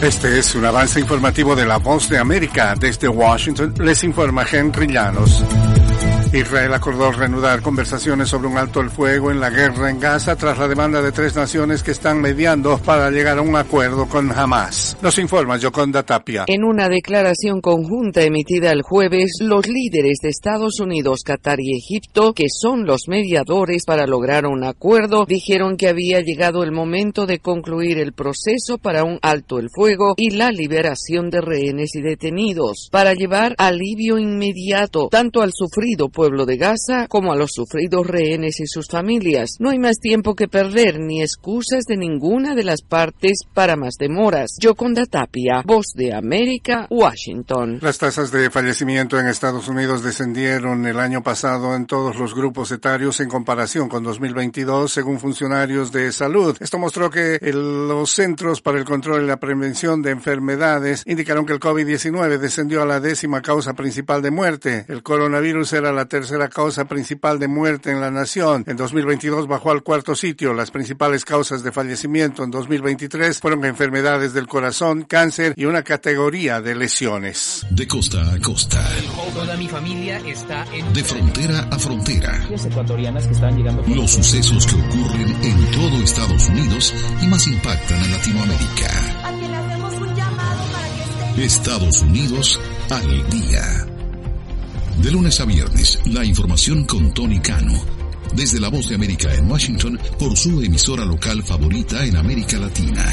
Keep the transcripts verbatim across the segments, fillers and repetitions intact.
Este es un avance informativo de La Voz de América. Desde Washington les informa Henry Llanos. Israel acordó reanudar conversaciones sobre un alto el fuego en la guerra en Gaza tras la demanda de tres naciones que están mediando para llegar a un acuerdo con Hamas. Nos informa Yoconda Tapia. En una declaración conjunta emitida el jueves, los líderes de Estados Unidos, Qatar y Egipto, que son los mediadores para lograr un acuerdo, dijeron que había llegado el momento de concluir el proceso para un alto el fuego y la liberación de rehenes y detenidos, para llevar alivio inmediato tanto al sufrido pueblo de Gaza como a los sufridos rehenes y sus familias. No hay más tiempo que perder ni excusas de ninguna de las partes para más demoras. Yoconda Tapia, Voz de América, Washington. Las tasas de fallecimiento en Estados Unidos descendieron el año pasado en todos los grupos etarios en comparación con dos mil veintidós, según funcionarios de salud. Esto mostró que el, los Centros para el Control y la Prevención de Enfermedades indicaron que el COVID diecinueve descendió a la décima causa principal de muerte. El coronavirus era la tercera causa principal de muerte en la nación. En dos mil veintidós bajó al cuarto sitio. Las principales causas de fallecimiento en dos mil veintitrés fueron enfermedades del corazón, cáncer y una categoría de lesiones. De costa a costa. Toda mi familia está en... De frontera a frontera. Ecuatorianas que están llegando... Los sucesos que ocurren en todo Estados Unidos y más impactan en Latinoamérica. A quien le hacemos un llamado para que esté... Estados Unidos al día. De lunes a viernes, la información con Tony Cano. Desde La Voz de América en Washington, por su emisora local favorita en América Latina.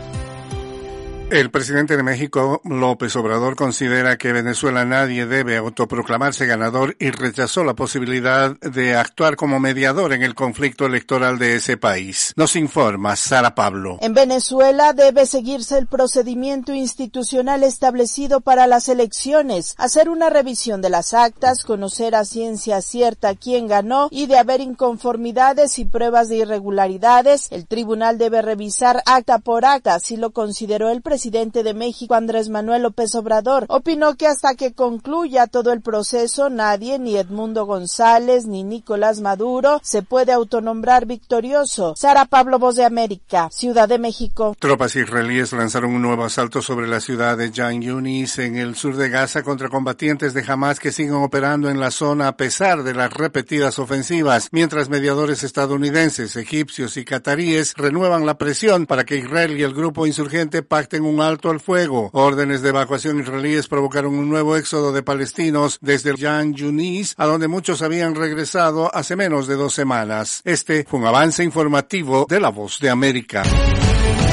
El presidente de México, López Obrador, considera que Venezuela nadie debe autoproclamarse ganador y rechazó la posibilidad de actuar como mediador en el conflicto electoral de ese país. Nos informa Sara Pablo. En Venezuela debe seguirse el procedimiento institucional establecido para las elecciones, hacer una revisión de las actas, conocer a ciencia cierta quién ganó y de haber inconformidades y pruebas de irregularidades, el tribunal debe revisar acta por acta, así lo consideró el presidente. El presidente de México, Andrés Manuel López Obrador, opinó que hasta que concluya todo el proceso, nadie, ni Edmundo González, ni Nicolás Maduro, se puede autonombrar victorioso. Sara Pablo, Voz de América, Ciudad de México. Tropas israelíes lanzaron un nuevo asalto sobre la ciudad de Jan Yunis, en el sur de Gaza, contra combatientes de Hamas que siguen operando en la zona a pesar de las repetidas ofensivas, mientras mediadores estadounidenses, egipcios y cataríes renuevan la presión para que Israel y el grupo insurgente pacten un un alto al fuego. Órdenes de evacuación israelíes provocaron un nuevo éxodo de palestinos desde Jan Yunis, a donde muchos habían regresado hace menos de dos semanas. Este fue un avance informativo de La Voz de América.